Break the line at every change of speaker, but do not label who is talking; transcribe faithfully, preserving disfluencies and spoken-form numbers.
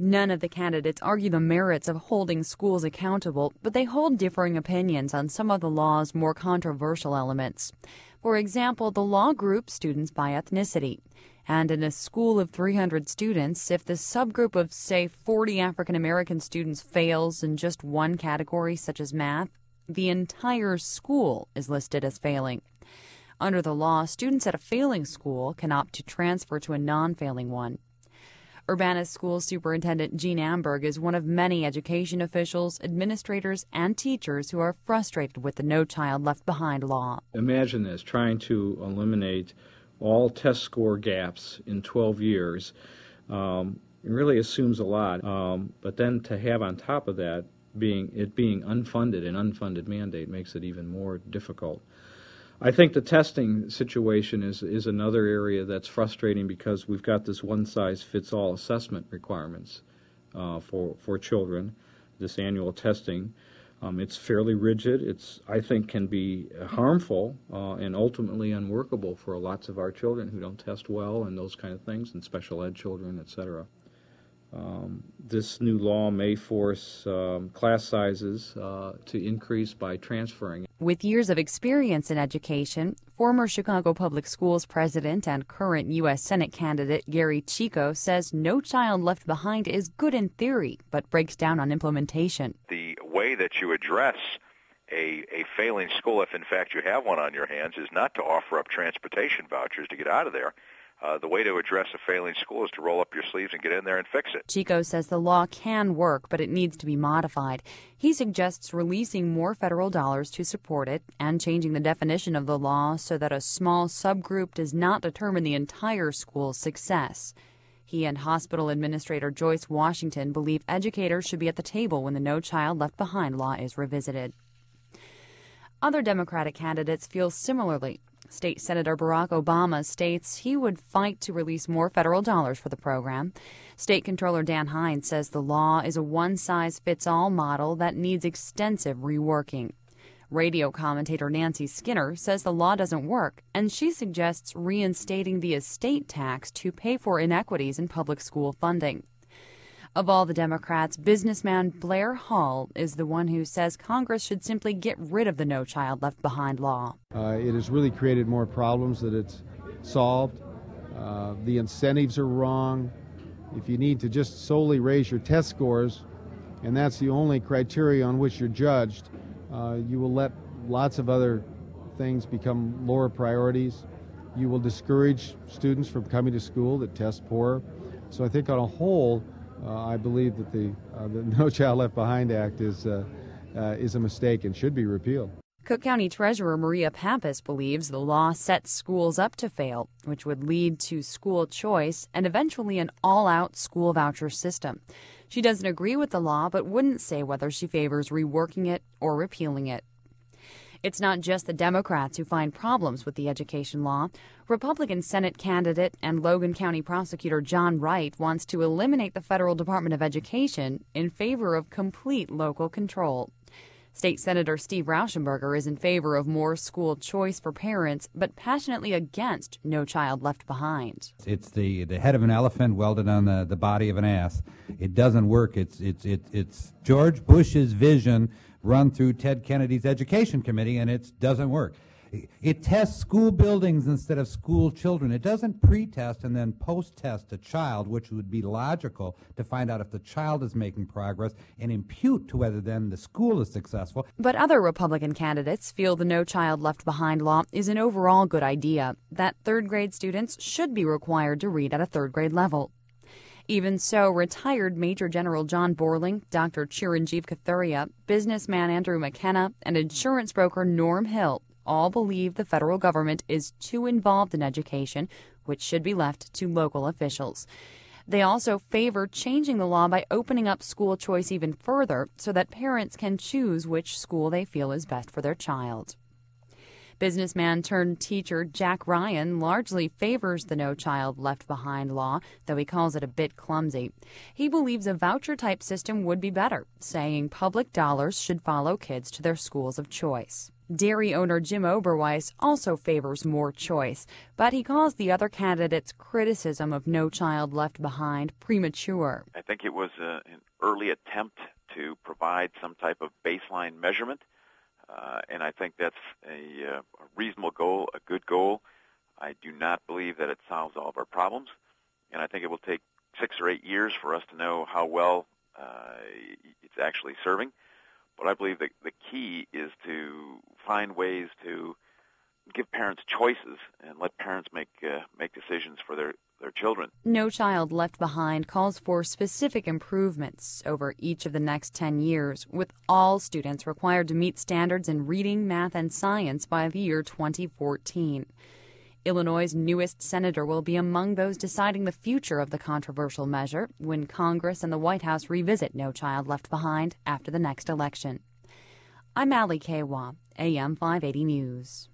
None of the candidates argue the merits of holding schools accountable, but they hold differing opinions on some of the law's more controversial elements. For example, the law groups students by ethnicity. And in a school of three hundred students, if the subgroup of, say, forty African American students fails in just one category, such as math, the entire school is listed as failing. Under the law, students at a failing school can opt to transfer to a non-failing one. Urbana School Superintendent Gene Amberg is one of many education officials, administrators, and teachers who are frustrated with the No Child Left Behind law.
Imagine this, trying to eliminate all test score gaps in twelve years. Um, it really assumes a lot, um, but then to have on top of that being it being unfunded, an unfunded mandate makes it even more difficult. I think the testing situation is, is another area that's frustrating because we've got this one-size-fits-all assessment requirements uh, for, for children, this annual testing. Um, it's fairly rigid. It's, I think, can be harmful uh, and ultimately unworkable for lots of our children who don't test well and those kind of things, and special ed children, et cetera. Um, this new law may force um, class sizes uh, to increase by transferring.
With years of experience in education, former Chicago Public Schools president and current U S Senate candidate Gary Chico says No Child Left Behind is good in theory, but breaks down on implementation.
The way that you address a, a failing school, if in fact you have one on your hands, is not to offer up transportation vouchers to get out of there. Uh, the way to address a failing school is to roll up your sleeves and get in there and fix it.
Chico says the law can work, but it needs to be modified. He suggests releasing more federal dollars to support it and changing the definition of the law so that a small subgroup does not determine the entire school's success. He and hospital administrator Joyce Washington believe educators should be at the table when the No Child Left Behind law is revisited. Other Democratic candidates feel similarly. State Senator Barack Obama states he would fight to release more federal dollars for the program. State Controller Dan Hines says the law is a one-size-fits-all model that needs extensive reworking. Radio commentator Nancy Skinner says the law doesn't work, and she suggests reinstating the estate tax to pay for inequities in public school funding. Of all the Democrats, businessman Blair Hull is the one who says Congress should simply get rid of the No Child Left Behind law.
Uh, it has really created more problems than it's solved. Uh, the incentives are wrong. If you need to just solely raise your test scores, and that's the only criteria on which you're judged, uh, you will let lots of other things become lower priorities. You will discourage students from coming to school that test poor. So I think on a whole, Uh, I believe that the, uh, the No Child Left Behind Act is, uh, uh, is a mistake and should be repealed.
Cook County Treasurer Maria Pappas believes the law sets schools up to fail, which would lead to school choice and eventually an all-out school voucher system. She doesn't agree with the law, but wouldn't say whether she favors reworking it or repealing it. It's not just the Democrats who find problems with the education law. Republican Senate candidate and Logan County prosecutor John Wright wants to eliminate the Federal Department of Education in favor of complete local control. State Senator Steve Rauschenberger is in favor of more school choice for parents, but passionately against No Child Left Behind.
It's the, the head of an elephant welded on the, the body of an ass. It doesn't work. It's, it's, it's, it's George Bush's vision run through Ted Kennedy's Education Committee, and it doesn't work. It tests school buildings instead of school children. It doesn't pre-test and then post-test a child, which would be logical to find out if the child is making progress and impute to whether then the school is successful.
But other Republican candidates feel the No Child Left Behind law is an overall good idea, that third-grade students should be required to read at a third-grade level. Even so, retired Major General John Borling, Doctor Chiranjeev Kathuria, businessman Andrew McKenna, and insurance broker Norm Hill all believe the federal government is too involved in education, which should be left to local officials. They also favor changing the law by opening up school choice even further so that parents can choose which school they feel is best for their child. Businessman turned teacher Jack Ryan largely favors the No Child Left Behind law, though he calls it a bit clumsy. He believes a voucher-type system would be better, saying public dollars should follow kids to their schools of choice. Dairy owner Jim Oberweis also favors more choice, but he calls the other candidates' criticism of No Child Left Behind premature.
I think it was a, an early attempt to provide some type of baseline measurement, uh, and I think that's a, a reasonable goal, a good goal. I do not believe that it solves all of our problems, and I think it will take six or eight years for us to know how well uh, it's actually serving. But I believe that the key is to find ways to give parents choices and let parents make uh, make decisions for their, their children.
No Child Left Behind calls for specific improvements over each of the next ten years, with all students required to meet standards in reading, math, and science by the year twenty fourteen. Illinois' newest senator will be among those deciding the future of the controversial measure when Congress and the White House revisit No Child Left Behind after the next election. I'm Allie Kawa, A M five eighty News.